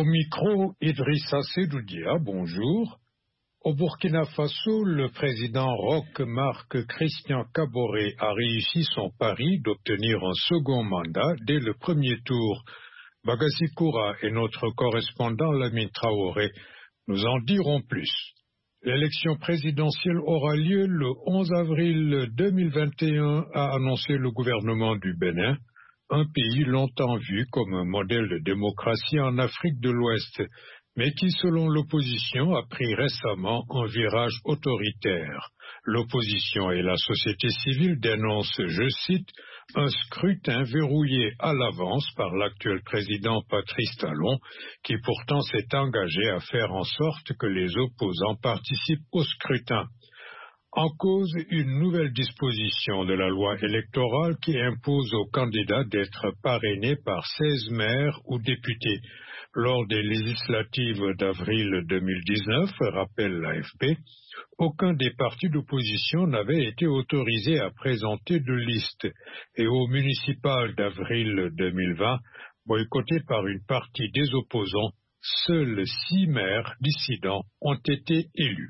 Au micro, Idrissa Sedoudia, bonjour. Au Burkina Faso, le président Roch Marc Christian Kaboré a réussi son pari d'obtenir un second mandat dès le premier tour. Bagassi Koura et notre correspondant Lamine Traoré nous en diront plus. L'élection présidentielle aura lieu le 11 avril 2021, a annoncé le gouvernement du Bénin, un pays longtemps vu comme un modèle de démocratie en Afrique de l'Ouest, mais qui, selon l'opposition, a pris récemment un virage autoritaire. L'opposition et la société civile dénoncent, je cite, un scrutin verrouillé à l'avance par l'actuel président Patrice Talon, qui pourtant s'est engagé à faire en sorte que les opposants participent au scrutin. En cause, une nouvelle disposition de la loi électorale qui impose aux candidats d'être parrainés par 16 maires ou députés. Lors des législatives d'avril 2019, rappelle l'AFP, aucun des partis d'opposition n'avait été autorisé à présenter de liste. Et au municipal d'avril 2020, boycotté par une partie des opposants, seuls 6 maires dissidents ont été élus.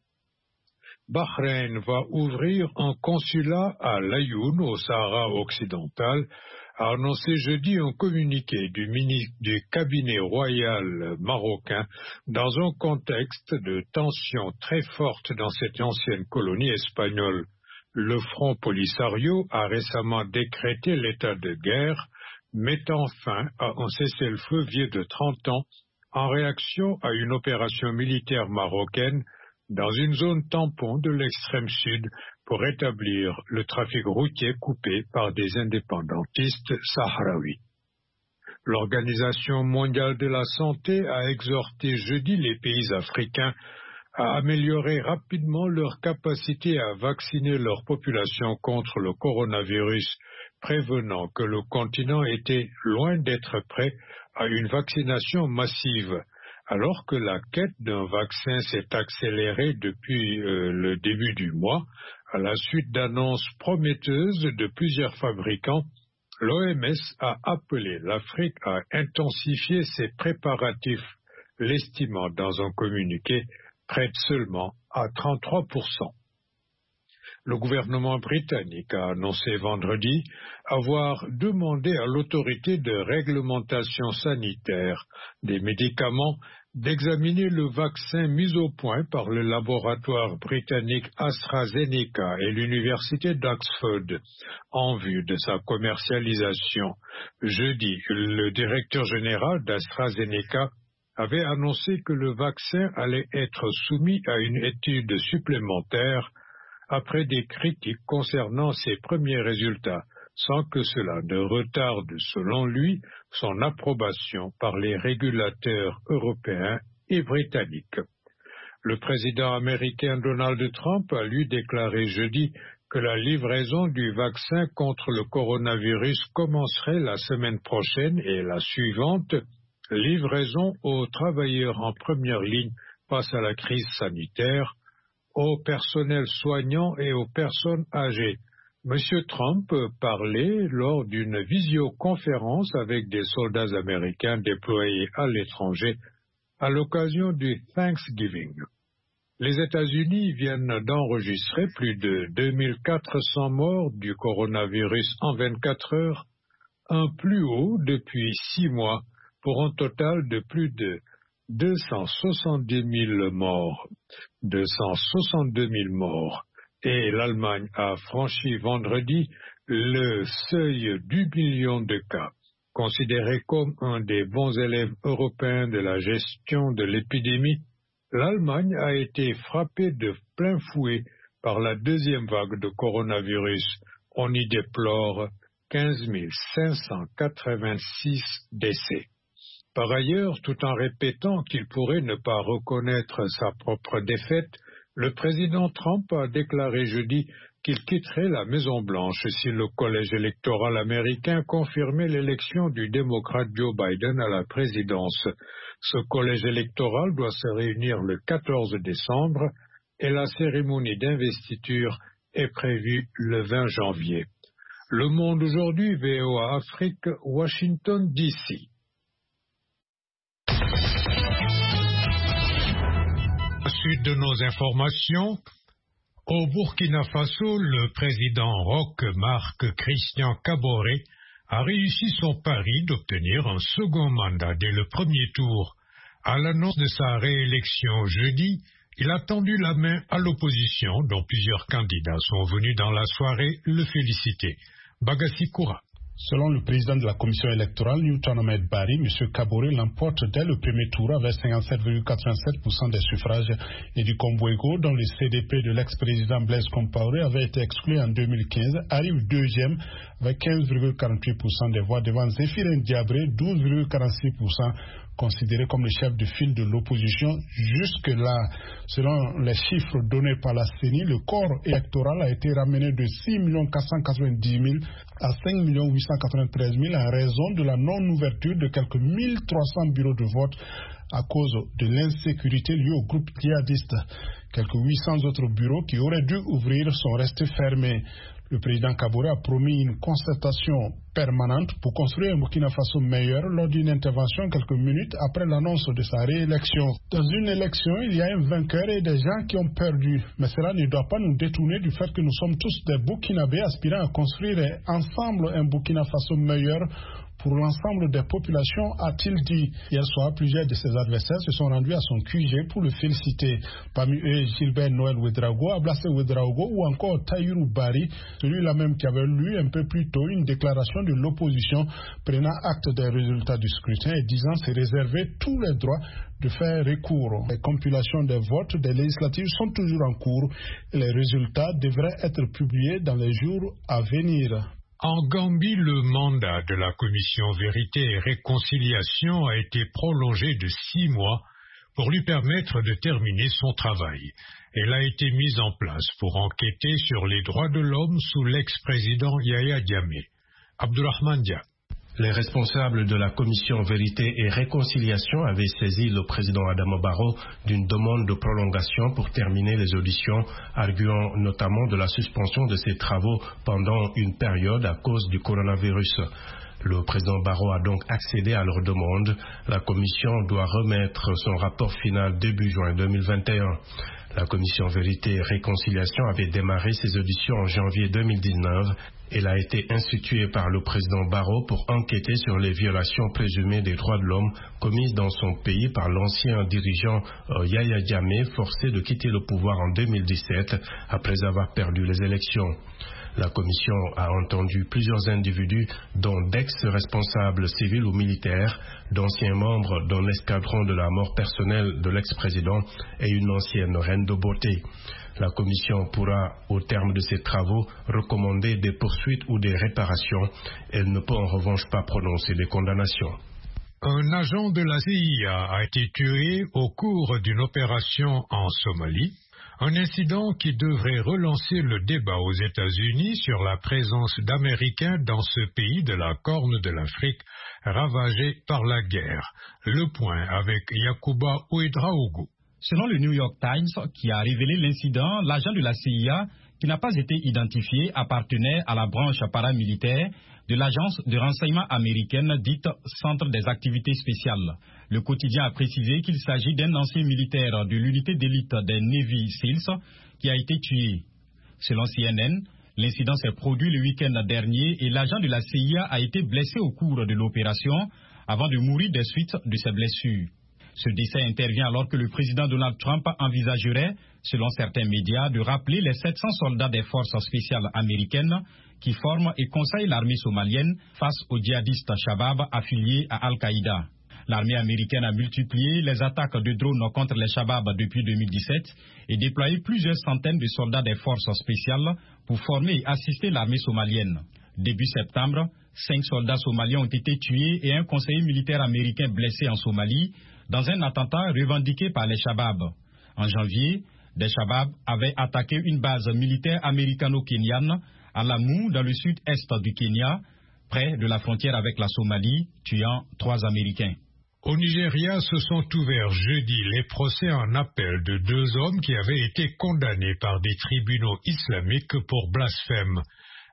Bahreïn va ouvrir un consulat à Laayoune, au Sahara occidental, a annoncé jeudi un communiqué du cabinet royal marocain dans un contexte de tensions très fortes dans cette ancienne colonie espagnole. Le Front Polisario a récemment décrété l'état de guerre, mettant fin à un cessez-le-feu vieux de 30 ans en réaction à une opération militaire marocaine dans une zone tampon de l'extrême sud pour établir le trafic routier coupé par des indépendantistes sahraouis. L'Organisation mondiale de la santé a exhorté jeudi les pays africains à améliorer rapidement leur capacité à vacciner leur population contre le coronavirus, prévenant que le continent était loin d'être prêt à une vaccination massive. Alors que la quête d'un vaccin s'est accélérée depuis le début du mois, à la suite d'annonces prometteuses de plusieurs fabricants, l'OMS a appelé l'Afrique à intensifier ses préparatifs, l'estimant dans un communiqué près seulement à 33%. Le gouvernement britannique a annoncé vendredi avoir demandé à l'autorité de réglementation sanitaire des médicaments d'examiner le vaccin mis au point par le laboratoire britannique AstraZeneca et l'université d'Oxford en vue de sa commercialisation. Jeudi, le directeur général d'AstraZeneca avait annoncé que le vaccin allait être soumis à une étude supplémentaire après des critiques concernant ses premiers résultats, sans que cela ne retarde, selon lui, son approbation par les régulateurs européens et britanniques. Le président américain Donald Trump a lui déclaré jeudi que la livraison du vaccin contre le coronavirus commencerait la semaine prochaine et la suivante, livraison aux travailleurs en première ligne face à la crise sanitaire, au personnel soignant et aux personnes âgées. M. Trump parlait lors d'une visioconférence avec des soldats américains déployés à l'étranger à l'occasion du Thanksgiving. Les États-Unis viennent d'enregistrer plus de 2400 morts du coronavirus en 24 heures, un plus haut depuis 6 mois, pour un total de plus de 270 000 morts. 262 000 morts. Et l'Allemagne a franchi vendredi le seuil du million de cas. Considéré comme un des bons élèves européens de la gestion de l'épidémie, l'Allemagne a été frappée de plein fouet par la deuxième vague de coronavirus. On y déplore 15 586 décès. Par ailleurs, tout en répétant qu'il pourrait ne pas reconnaître sa propre défaite, le président Trump a déclaré jeudi qu'il quitterait la Maison-Blanche si le collège électoral américain confirmait l'élection du démocrate Joe Biden à la présidence. Ce collège électoral doit se réunir le 14 décembre et la cérémonie d'investiture est prévue le 20 janvier. Le Monde aujourd'hui, VOA Afrique, Washington, D.C. Suite de nos informations, au Burkina Faso, le président Roch Marc Christian Kaboré a réussi son pari d'obtenir un second mandat dès le premier tour. À l'annonce de sa réélection jeudi, il a tendu la main à l'opposition, dont plusieurs candidats sont venus dans la soirée le féliciter. Bagassi Koura. Selon le président de la commission électorale, Newton Ahmed Bari, M. Kaboré l'emporte dès le premier tour avec 57,87% des suffrages et du Kombouego, dont le CDP de l'ex-président Blaise Compaoré avait été exclu en 2015, arrive deuxième avec 15,48% des voix devant Zéphirin Diabré, 12,46%, considéré comme le chef de file de l'opposition. Jusque-là, selon les chiffres donnés par la CENI, le corps électoral a été ramené de 6 490 000 à 5 893 000 en raison de la non-ouverture de quelques 1300 bureaux de vote à cause de l'insécurité liée au groupe djihadiste. Quelques 800 autres bureaux qui auraient dû ouvrir sont restés fermés. Le président Kaboré a promis une concertation permanente pour construire un Burkina Faso meilleur lors d'une intervention quelques minutes après l'annonce de sa réélection. Dans une élection, il y a un vainqueur et des gens qui ont perdu. Mais cela ne doit pas nous détourner du fait que nous sommes tous des Burkinabés aspirant à construire ensemble un Burkina Faso meilleur pour l'ensemble des populations, a-t-il dit. Hier soir, plusieurs de ses adversaires se sont rendus à son QG pour le féliciter. Parmi eux, Gilbert Noël Ouedraogo, Ablassé Ouedraogo ou encore Taïrou Bari, celui-là même qui avait lu un peu plus tôt une déclaration de l'opposition prenant acte des résultats du scrutin et disant se réserver tous les droits de faire recours. Les compilations des votes des législatives sont toujours en cours et les résultats devraient être publiés dans les jours à venir. En Gambie, le mandat de la commission Vérité et Réconciliation a été prolongé de 6 mois pour lui permettre de terminer son travail. Elle a été mise en place pour enquêter sur les droits de l'homme sous l'ex-président Yaya Jammeh. Abdourahmane Dia. Les responsables de la commission Vérité et Réconciliation avaient saisi le président Adama Barrow d'une demande de prolongation pour terminer les auditions, arguant notamment de la suspension de ses travaux pendant une période à cause du coronavirus. Le président Barrow a donc accédé à leur demande. La commission doit remettre son rapport final début juin 2021. La commission Vérité et Réconciliation avait démarré ses auditions en janvier 2019. Elle a été instituée par le président Barrow pour enquêter sur les violations présumées des droits de l'homme commises dans son pays par l'ancien dirigeant Yaya Jammeh, forcé de quitter le pouvoir en 2017 après avoir perdu les élections. La commission a entendu plusieurs individus, dont d'ex-responsables civils ou militaires, d'anciens membres d'un escadron de la mort personnelle de l'ex-président et une ancienne reine de beauté. La commission pourra, au terme de ses travaux, recommander des poursuites ou des réparations. Elle ne peut en revanche pas prononcer des condamnations. Un agent de la CIA a été tué au cours d'une opération en Somalie. Un incident qui devrait relancer le débat aux États-Unis sur la présence d'Américains dans ce pays de la Corne de l'Afrique ravagé par la guerre. Le point avec Yacouba Ouedraogo. Selon le New York Times, qui a révélé l'incident, l'agent de la CIA, qui n'a pas été identifié, appartenait à la branche paramilitaire de l'agence de renseignement américaine dite Centre des activités spéciales. Le quotidien a précisé qu'il s'agit d'un ancien militaire de l'unité d'élite des Navy SEALs qui a été tué. Selon CNN, l'incident s'est produit le week-end dernier et l'agent de la CIA a été blessé au cours de l'opération avant de mourir des suites de ses blessures. Ce décès intervient alors que le président Donald Trump envisagerait, selon certains médias, de rappeler les 700 soldats des forces spéciales américaines qui forment et conseillent l'armée somalienne face aux djihadistes Shabab affiliés à Al-Qaïda. L'armée américaine a multiplié les attaques de drones contre les Shabab depuis 2017 et déployé plusieurs centaines de soldats des forces spéciales pour former et assister l'armée somalienne. Début septembre, 5 soldats somaliens ont été tués et un conseiller militaire américain blessé en Somalie dans un attentat revendiqué par les Shabab. En janvier, des Shabab avaient attaqué une base militaire américano-kenyane à Lamu, dans le sud-est du Kenya, près de la frontière avec la Somalie, tuant 3 Américains. Au Nigeria, se sont ouverts jeudi les procès en appel de 2 hommes qui avaient été condamnés par des tribunaux islamiques pour blasphème.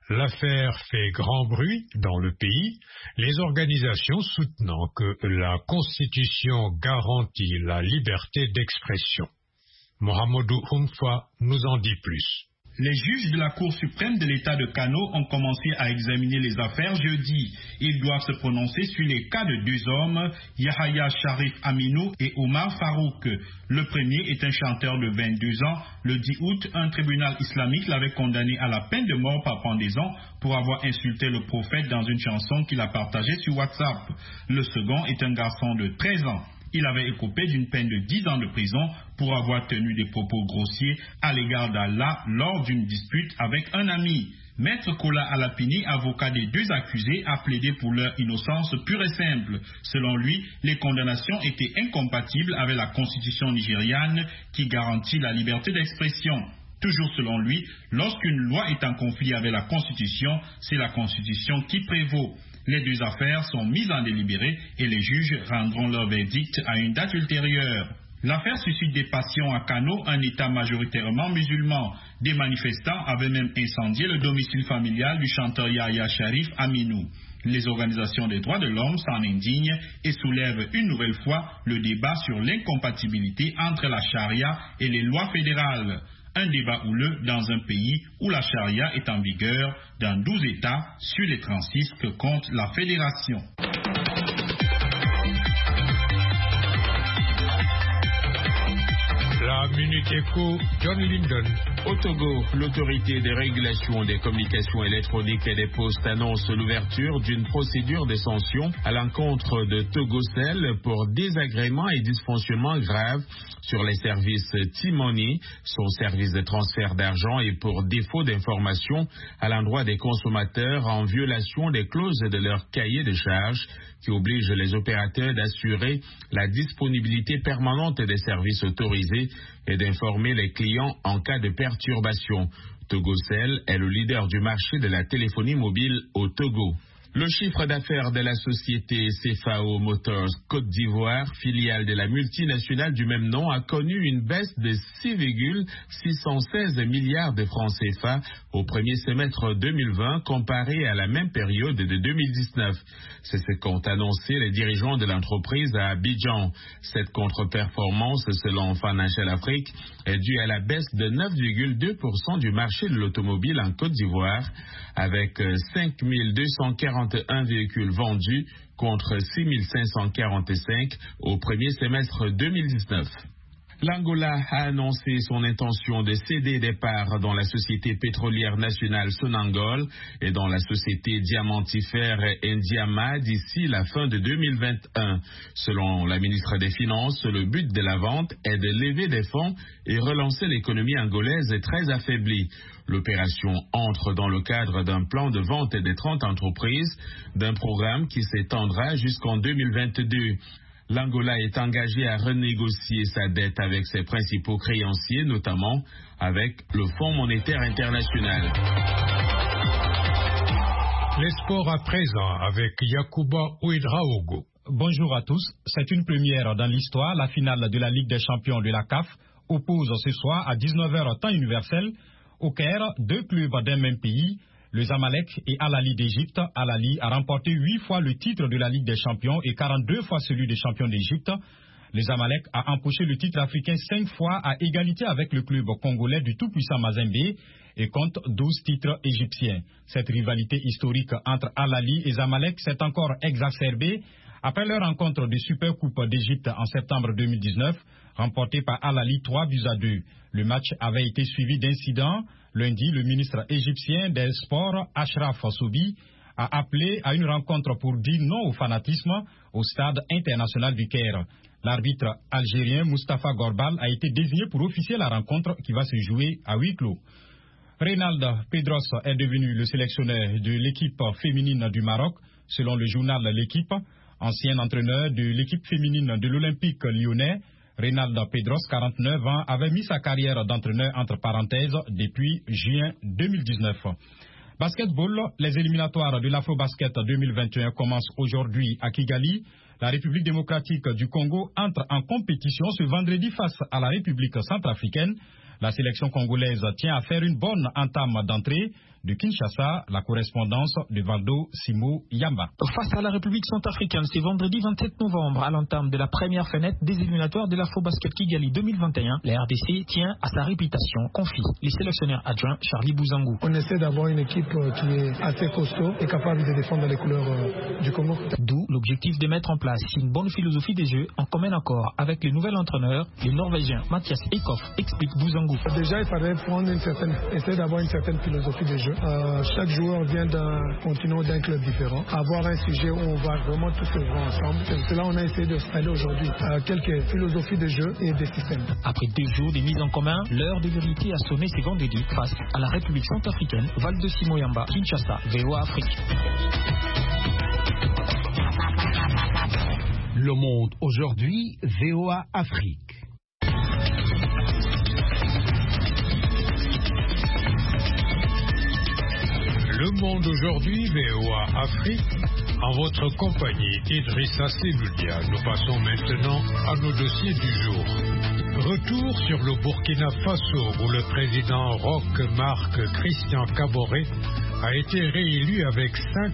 L'affaire fait grand bruit dans le pays, les organisations soutenant que la Constitution garantit la liberté d'expression. Mohamedou Humfa nous en dit plus. Les juges de la Cour suprême de l'État de Kano ont commencé à examiner les affaires jeudi. Ils doivent se prononcer sur les cas de deux hommes, Yahya Sharif Aminou et Omar Farouk. Le premier est un chanteur de 22 ans. Le 10 août, un tribunal islamique l'avait condamné à la peine de mort par pendaison pour avoir insulté le prophète dans une chanson qu'il a partagée sur WhatsApp. Le second est un garçon de 13 ans. Il avait écopé d'une peine de 10 ans de prison pour avoir tenu des propos grossiers à l'égard d'Allah lors d'une dispute avec un ami. Maître Kola Alapini, avocat des deux accusés, a plaidé pour leur innocence pure et simple. Selon lui, les condamnations étaient incompatibles avec la constitution nigériane qui garantit la liberté d'expression. Toujours selon lui, lorsqu'une loi est en conflit avec la Constitution, c'est la Constitution qui prévaut. Les deux affaires sont mises en délibéré et les juges rendront leur verdict à une date ultérieure. L'affaire suscite des passions à Kano, un État majoritairement musulman. Des manifestants avaient même incendié le domicile familial du chanteur Yahya Sharif Aminou. Les organisations des droits de l'homme s'en indignent et soulèvent une nouvelle fois le débat sur l'incompatibilité entre la charia et les lois fédérales. Un débat houleux dans un pays où la charia est en vigueur dans 12 États sur les 36 que compte la fédération. La Minute Éco, John Linden. Au Togo, l'autorité de régulation des communications électroniques et des postes annonce l'ouverture d'une procédure de sanction à l'encontre de Togocel pour désagréments et dysfonctionnements graves sur les services T-Money, son service de transfert d'argent, et pour défaut d'information à l'endroit des consommateurs en violation des clauses de leur cahier de charges qui oblige les opérateurs d'assurer la disponibilité permanente des services autorisés et d'informer les clients en cas de perturbation. Togocel est le leader du marché de la téléphonie mobile au Togo. Le chiffre d'affaires de la société CFAO Motors Côte d'Ivoire, filiale de la multinationale du même nom, a connu une baisse de 6,616 milliards de francs CFA au premier semestre 2020 comparé à la même période de 2019. C'est ce qu'ont annoncé les dirigeants de l'entreprise à Abidjan. Cette contre-performance, selon Financial Afrique, est due à la baisse de 9,2% du marché de l'automobile en Côte d'Ivoire, avec 5241 véhicules vendus contre 6545 au premier semestre 2019. L'Angola a annoncé son intention de céder des parts dans la société pétrolière nationale Sonangol et dans la société diamantifère Ndiama d'ici la fin de 2021. Selon la ministre des Finances, le but de la vente est de lever des fonds et relancer l'économie angolaise très affaiblie. L'opération entre dans le cadre d'un plan de vente des 30 entreprises, d'un programme qui s'étendra jusqu'en 2022. L'Angola est engagé à renégocier sa dette avec ses principaux créanciers, notamment avec le Fonds monétaire international. Les sports à présent avec Yacouba Ouedraogo. Bonjour à tous. C'est une première dans l'histoire. La finale de la Ligue des champions de la CAF oppose ce soir à 19h temps universel au Caire deux clubs d'un même pays. Le Zamalek et Al Ahly d'Égypte. Al Ahly a remporté 8 fois le titre de la Ligue des champions et 42 fois celui des champions d'Égypte. Le Zamalek a empoché le titre africain 5 fois à égalité avec le club congolais du tout-puissant Mazembe et compte 12 titres égyptiens. Cette rivalité historique entre Al Ahly et Zamalek s'est encore exacerbée après leur rencontre de Super Coupe d'Égypte en septembre 2019, remportée par Al Ahly 3-2. Le match avait été suivi d'incidents. Lundi, le ministre égyptien des Sports, Ashraf Soubi, a appelé à une rencontre pour dire non au fanatisme au stade international du Caire. L'arbitre algérien Moustapha Gorbal a été désigné pour officier la rencontre qui va se jouer à huis clos. Reynald Pedros est devenu le sélectionneur de l'équipe féminine du Maroc, selon le journal L'Équipe. Ancien entraîneur de l'équipe féminine de l'Olympique lyonnais, Reynald Pedros, 49 ans, avait mis sa carrière d'entraîneur entre parenthèses depuis juin 2019. Basketball, les éliminatoires de l'Afrobasket 2021 commencent aujourd'hui à Kigali. La République démocratique du Congo entre en compétition ce vendredi face à la République centrafricaine. La sélection congolaise tient à faire une bonne entame d'entrée. De Kinshasa, la correspondance de Valdo Simo Yamba. Face à la République centrafricaine, c'est vendredi 27 novembre, à l'entame de la première fenêtre des éliminatoires de l'Afrobasket Kigali 2021. La RDC tient à sa réputation, confie les sélectionneurs adjoints Charlie Bouzangou. On essaie d'avoir une équipe qui est assez costaud et capable de défendre les couleurs du Congo. D'où l'objectif de mettre en place une bonne philosophie des jeux en commun accord avec le nouvel entraîneur, le Norvégien Mathias Ekhoff, explique Bouzangou. Déjà, il fallait essayer d'avoir une certaine philosophie des jeux. Chaque joueur vient d'un continent, d'un club différent. Avoir un sujet où on va vraiment tous œuvrer ensemble. C'est cela qu'on a essayé de installer aujourd'hui quelques philosophies de jeu et des systèmes. Après 2 jours de mise en commun, l'heure de vérité a sonné ce vendredi face à la République centrafricaine. Valdo Simo Yamba, Kinshasa, VOA Afrique. Le Monde aujourd'hui, VOA Afrique. Le Monde aujourd'hui, VOA Afrique, en votre compagnie, Idrissa Seloudia. Nous passons maintenant à nos dossiers du jour. Retour sur le Burkina Faso, où le président Roch Marc Christian Kaboré a été réélu avec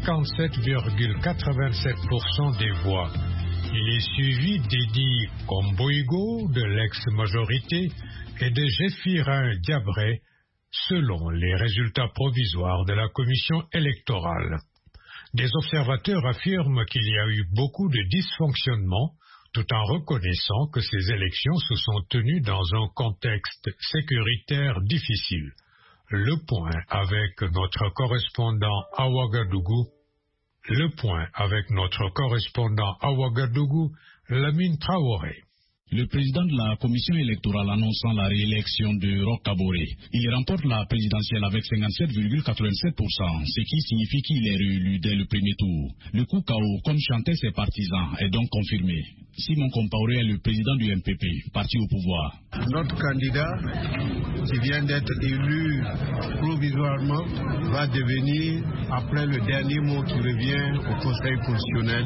57,87% des voix. Il est suivi d'Edi Komboigo, de l'ex-majorité, et de Jéphirin Diabré, selon les résultats provisoires de la commission électorale. Des observateurs affirment qu'il y a eu beaucoup de dysfonctionnements, tout en reconnaissant que ces élections se sont tenues dans un contexte sécuritaire difficile. Le point avec notre correspondant à Ouagadougou. Lamine Traoré. Le président de la commission électorale annonçant la réélection de Roch Kaboré. Il remporte la présidentielle avec 57,87%, ce qui signifie qu'il est réélu dès le premier tour. Le coup KO, comme chantaient ses partisans, est donc confirmé. Simon Compaoré est le président du MPP, parti au pouvoir. Notre candidat, qui vient d'être élu provisoirement, va devenir, après le dernier mot qui revient au Conseil constitutionnel,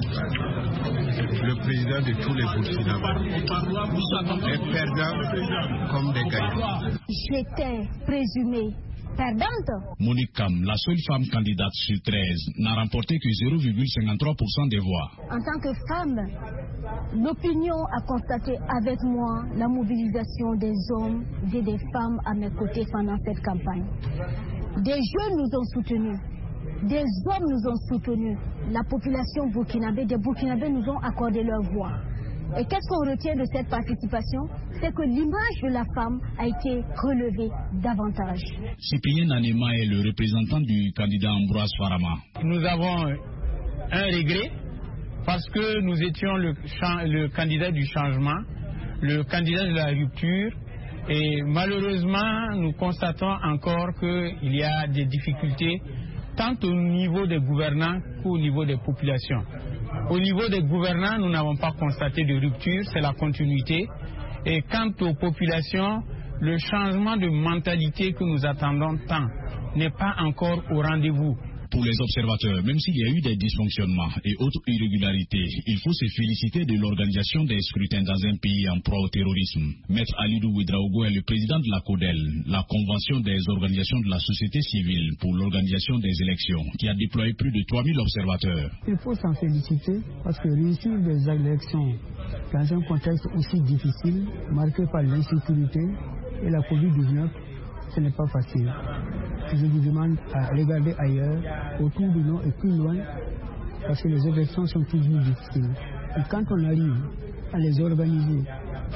le président de tous les Burkinabés. Les perdants comme des gagnants. J'étais présumée perdante. Monique Kam, la seule femme candidate sur 13, n'a remporté que 0,53% des voix. En tant que femme, l'opinion a constaté avec moi la mobilisation des hommes et des femmes à mes côtés pendant cette campagne. Des jeunes nous ont soutenus. Des hommes nous ont soutenus. La population burkinabé, des Burkinabés nous ont accordé leur voix. Et qu'est-ce qu'on retient de cette participation? C'est que l'image de la femme a été relevée davantage. Cyprien Nanema est le représentant du candidat Ambroise Farama. Nous avons un regret parce que nous étions le candidat du changement, le candidat de la rupture. Et malheureusement, nous constatons encore qu'il y a des difficultés tant au niveau des gouvernants qu'au niveau des populations. Au niveau des gouvernants, nous n'avons pas constaté de rupture, c'est la continuité. Et quant aux populations, le changement de mentalité que nous attendons tant n'est pas encore au rendez-vous. Pour les observateurs, même s'il y a eu des dysfonctionnements et autres irrégularités, il faut se féliciter de l'organisation des scrutins dans un pays en proie au terrorisme. Maître Alidou Ouedraogo est le président de la CODEL, la Convention des organisations de la société civile pour l'organisation des élections, qui a déployé plus de 3000 observateurs. Il faut s'en féliciter parce que réussir des élections dans un contexte aussi difficile, marqué par l'insécurité et la Covid-19, ce n'est pas facile. Je vous demande à regarder ailleurs, autour de nous et plus loin, parce que les élections sont toujours difficiles. Et quand on arrive à les organiser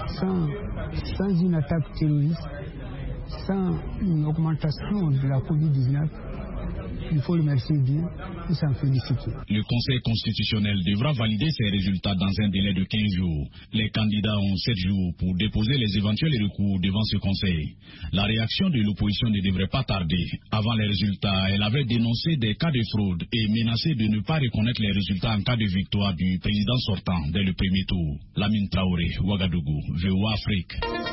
sans une attaque terroriste, sans une augmentation de la Covid-19, il faut remercier Dieu et s'en féliciter. Le Conseil constitutionnel devra valider ces résultats dans un délai de 15 jours. Les candidats ont 7 jours pour déposer les éventuels recours devant ce Conseil. La réaction de l'opposition ne devrait pas tarder. Avant les résultats, elle avait dénoncé des cas de fraude et menacé de ne pas reconnaître les résultats en cas de victoire du président sortant dès le premier tour. Lamine Traoré, Ouagadougou, VOA Afrique.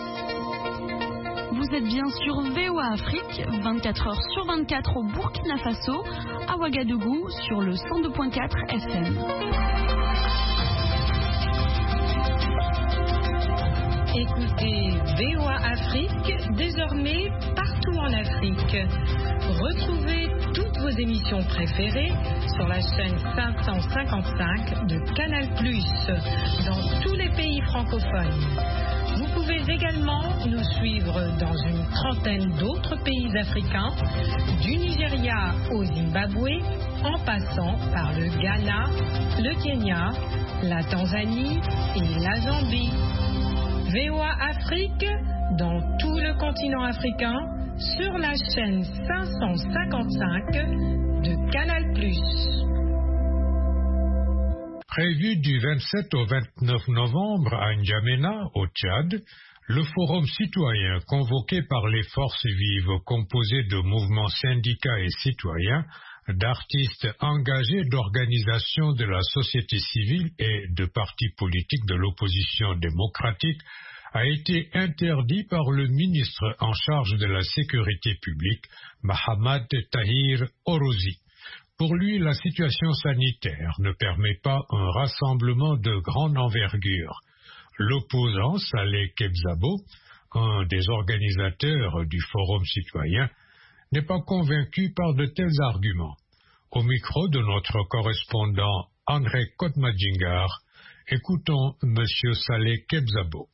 Vous êtes bien sur VOA Afrique, 24 heures sur 24 au Burkina Faso, à Ouagadougou, sur le 102.4 FM. Écoutez VOA Afrique, désormais partout en Afrique. Retrouvez toutes vos émissions préférées sur la chaîne 555 de Canal+, dans tous les pays francophones. Vous pouvez également nous suivre dans une trentaine d'autres pays africains, du Nigeria au Zimbabwe, en passant par le Ghana, le Kenya, la Tanzanie et la Zambie. VOA Afrique, dans tout le continent africain, sur la chaîne 555 de Canal+. Prévu du 27 au 29 novembre à N'Djamena, au Tchad, le forum citoyen convoqué par les forces vives composé de mouvements syndicats et citoyens, d'artistes engagés, d'organisations de la société civile et de partis politiques de l'opposition démocratique a été interdit par le ministre en charge de la sécurité publique, Mahamad Tahir Orozi. Pour lui, la situation sanitaire ne permet pas un rassemblement de grande envergure. L'opposant, Saleh Kebzabo, un des organisateurs du Forum citoyen, n'est pas convaincu par de tels arguments. Au micro de notre correspondant André Kotmadjingar, écoutons M. Saleh Kebzabo.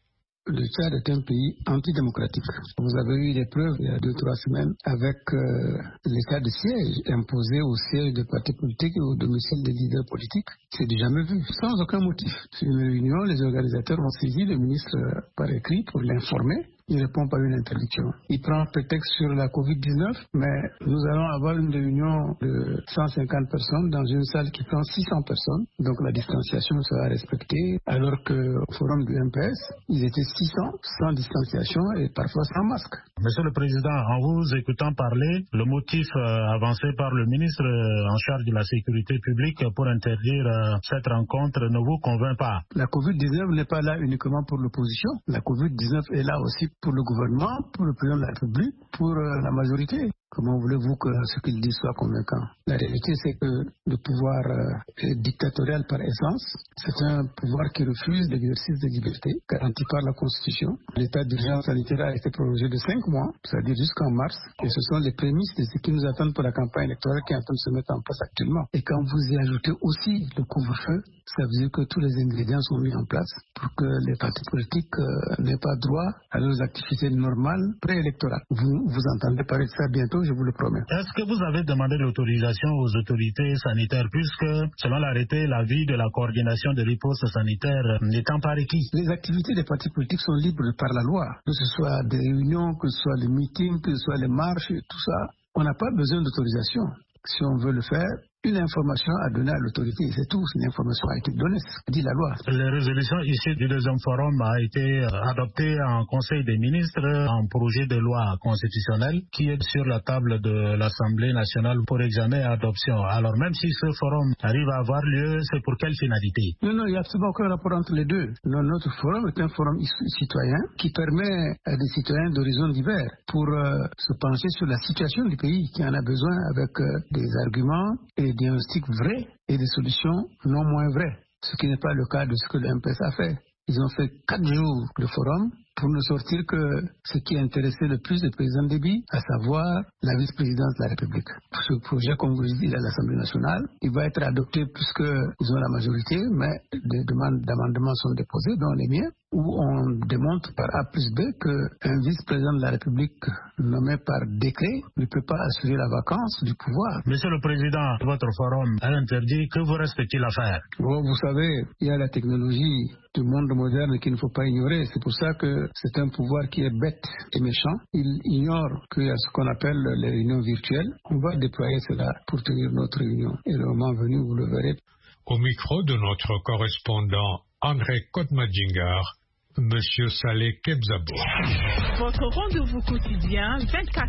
Le Tchad est un pays antidémocratique. Vous avez eu des preuves il y a 2-3 semaines avec l'état de siège imposé au siège des partis politiques et au domicile des leaders politiques. C'est du jamais vu, sans aucun motif. Sur une réunion, les organisateurs ont saisi le ministre par écrit pour l'informer. Il ne répond pas à une interdiction. Il prend prétexte sur la Covid-19, mais nous allons avoir une réunion de 150 personnes dans une salle qui prend 600 personnes. Donc la distanciation sera respectée, alors qu'au forum du MPS, ils étaient 600, sans distanciation et parfois sans masque. Monsieur le Président, en vous écoutant parler, le motif avancé par le ministre en charge de la sécurité publique pour interdire cette rencontre ne vous convainc pas? La Covid-19 n'est pas là uniquement pour l'opposition. La Covid-19 est là aussi pour le gouvernement, pour le président de la République, pour la majorité. Comment voulez-vous que ce qu'il dit soit convaincant? La réalité, c'est que le pouvoir est dictatorial par essence. C'est un pouvoir qui refuse l'exercice des libertés garanti par la Constitution. L'état d'urgence sanitaire a été prolongé de 5 mois, c'est-à-dire jusqu'en mars. Et ce sont les prémices de ce qui nous attend pour la campagne électorale qui est en train de se mettre en place actuellement. Et quand vous y ajoutez aussi le couvre-feu, ça veut dire que tous les ingrédients sont mis en place pour que les partis politiques n'aient pas droit à leurs activités normales préélectorales. Vous entendez parler de ça bientôt, je vous le promets. Est-ce que vous avez demandé l'autorisation aux autorités sanitaires puisque, selon l'arrêté, l'avis de la coordination de riposte sanitaire n'étant pas requis? Les activités des partis politiques sont libres par la loi, que ce soit des réunions, que ce soit les meetings, que ce soit les marches, tout ça. On n'a pas besoin d'autorisation. Si on veut le faire, une information à donner à l'autorité, c'est tout. Une information a été donnée, c'est ce que dit la loi. Les résolutions issues du deuxième forum a été adoptée en Conseil des ministres en projet de loi constitutionnelle qui est sur la table de l'Assemblée nationale pour examen et adoption. Alors même si ce forum arrive à avoir lieu, c'est pour quelle finalité? Non, il n'y a absolument aucun rapport entre les deux. Notre forum est un forum citoyen qui permet à des citoyens d'horizons divers pour se pencher sur la situation du pays qui en a besoin avec des arguments et des diagnostics vrais et des solutions non moins vraies, ce qui n'est pas le cas de ce que le MPS a fait. Ils ont fait 4 jours de forum pour ne sortir que ce qui intéressait le plus le président Déby, à savoir la vice-présidence de la République. Ce projet, comme vous le dites, à l'Assemblée nationale, il va être adopté puisqu'ils ont la majorité, mais des demandes d'amendement sont déposées, dont les miens, où on démontre par A plus B qu'un vice-président de la République nommé par décret ne peut pas assurer la vacance du pouvoir. Monsieur le Président, votre forum a interdit, que vous reste-t-il à faire? Bon, vous savez, il y a la technologie du monde moderne qu'il ne faut pas ignorer. C'est pour ça que c'est un pouvoir qui est bête et méchant. Il ignore qu'il y a ce qu'on appelle les réunions virtuelles. On va déployer cela pour tenir notre réunion. Et le moment venu, vous le verrez. Au micro de notre correspondant André Kotmadjingar, Monsieur Saleh Kebzabo. Votre rendez-vous quotidien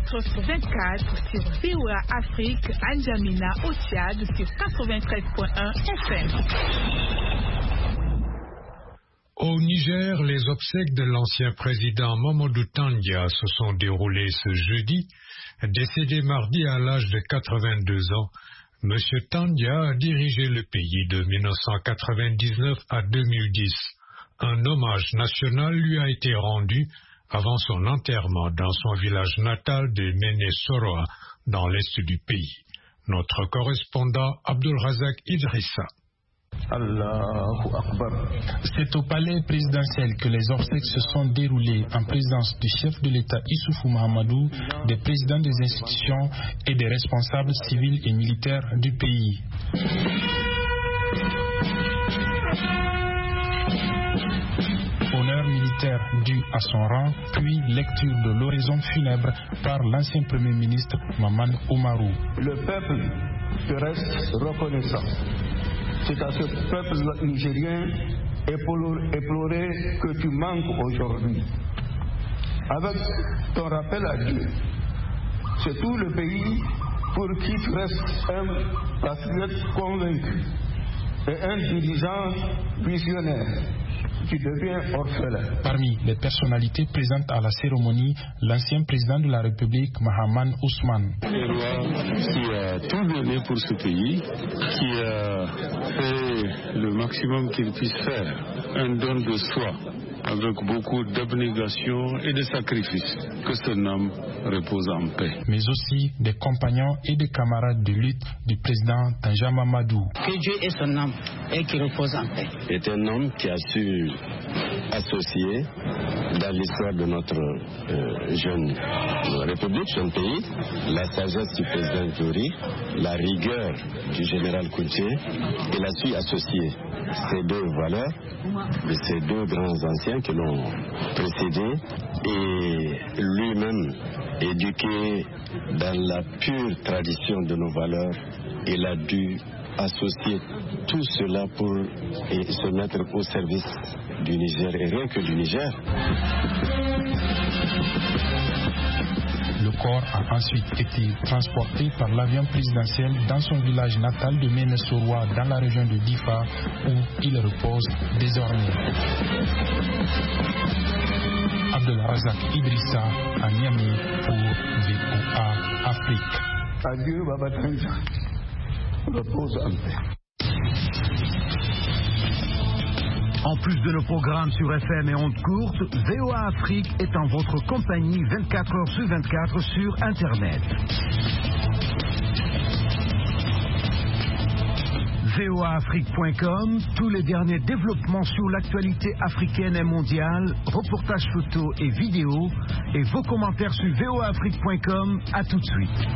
24h/24 sur VOA Afrique, à N'Djamena, au Tchad, sur 93.1 FM. Au Niger, les obsèques de l'ancien président Mamadou Tandja se sont déroulées ce jeudi. Décédé mardi à l'âge de 82 ans, M. Tandja a dirigé le pays de 1999 à 2010. un hommage national lui a été rendu avant son enterrement dans son village natal de Méné-Soroa, dans l'est du pays. Notre correspondant Abdulrazak Idrissa. C'est au palais présidentiel que les obsèques se sont déroulées en présence du chef de l'État Issoufou Mahamadou, des présidents des institutions et des responsables civils et militaires du pays. Honneur militaire dû à son rang, puis lecture de l'oraison funèbre par l'ancien Premier ministre Maman Oumarou. Le peuple te reste reconnaissant. C'est à ce peuple nigérien éploré que tu manques aujourd'hui. Avec ton rappel à Dieu, c'est tout le pays pour qui tu restes un patriote convaincu et un dirigeant visionnaire qui devient orphelin. Parmi les personnalités présentes à la cérémonie, l'ancien président de la République, Mahaman Ousmane. Le roi qui a tout donné pour ce pays, qui a fait le maximum qu'il puisse faire, un don de soi, avec beaucoup d'abnégation et de sacrifice, que son âme repose en paix. Mais aussi des compagnons et des camarades de lutte du président Tanja Mamadou. Que Dieu ait son âme et qu'il repose en paix. C'est un homme qui a su associer dans l'histoire de notre jeune République, jeune pays, la sagesse du président Jory, la rigueur du général Koutié, il a su associer ces deux valeurs de ces deux grands anciens qui l'ont précédé et lui-même éduqué dans la pure tradition de nos valeurs, il a dû associer tout cela pour se mettre au service du Niger et rien que du Niger. Le corps a ensuite été transporté par l'avion présidentiel dans son village natal de Méné-Soroa dans la région de Difa où il repose désormais. Abdulrazak Idrissa à Niamey pour VOA Afrique. Adieu Baba Tanja, repose en paix. En plus de nos programmes sur FM et ondes courtes, VOA Afrique est en votre compagnie 24 heures sur 24 sur Internet. voaafrique.com, tous les derniers développements sur l'actualité africaine et mondiale, reportages photos et vidéos, et vos commentaires sur voaafrique.com. À tout de suite.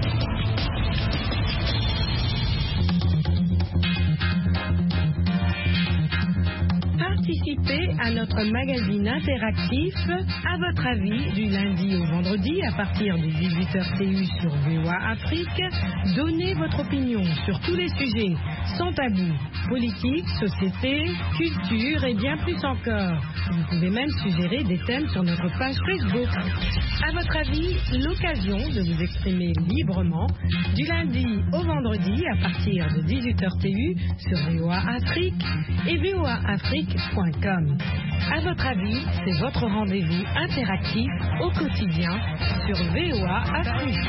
Participez à notre magazine interactif À votre avis du lundi au vendredi à partir de 18h TU sur VOA Afrique. Donnez votre opinion sur tous les sujets sans tabou, politique, société, culture et bien plus encore. Vous pouvez même suggérer des thèmes sur notre page Facebook. À votre avis, l'occasion de vous exprimer librement du lundi au vendredi à partir de 18h TU sur VOA Afrique et voaafrique.com. À votre avis, c'est votre rendez-vous interactif au quotidien sur VOA Afrique.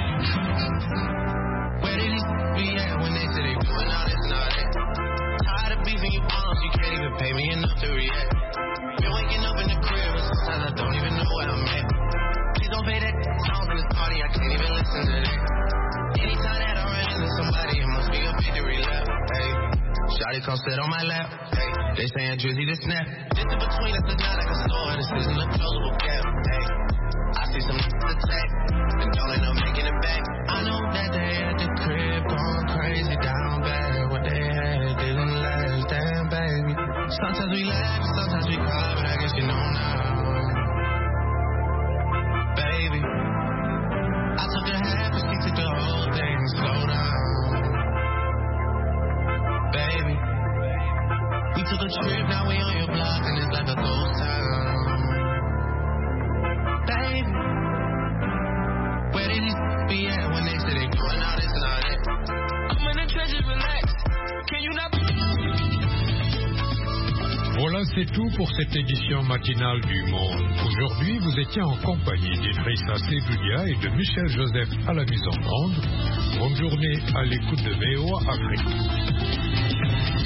Shawty come sit on my lap. Hey, they saying Drizzy to snap. This in between us is not like a store. This isn't a closable gap. Hey, I see some attack and don't end up making it back. I know that they at the crib going crazy down bad. What they had didn't last, damn baby. Sometimes we laugh, sometimes we cry, but I guess you know now, baby. I took a half and she took the whole thing. Slow down. Baby, we took a trip, now we on your block and it's like a ghost town. Baby, where did these be at when they say they doing all this and all that? I'm in the trenches, relax. Can you not be... Voilà, c'est tout pour cette édition matinale du Monde. Aujourd'hui, vous étiez en compagnie d'Idrissa Sebulia et de Michel Joseph à la mise en onde. Bonne journée à l'écoute de VOA Afrique.